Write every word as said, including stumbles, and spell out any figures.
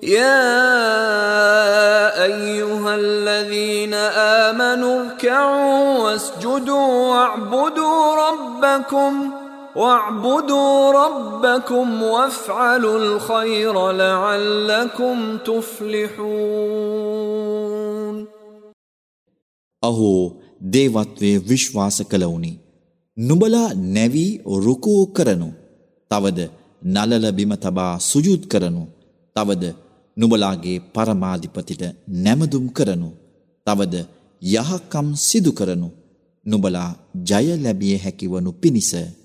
يا أيها الذين آمنوا اركعوا واسجدوا واعبدوا ربكم واعبدوا ربكم وافعلوا الخير لعلكم تفلحون. අහෝ දේවත්වයේ විශ්වාස කළවුනි, නුඹලා නැවි රුකූ කරනු, තවද නලල බිම තබා සුජූද් කරනු, තවද නුඹලාගේ පරමාධිපතිට නැමදුම් කරනු, තවද යහකම් සිදු කරනු, නුඹලා ජය ලැබිය හැකිවනු පිණිස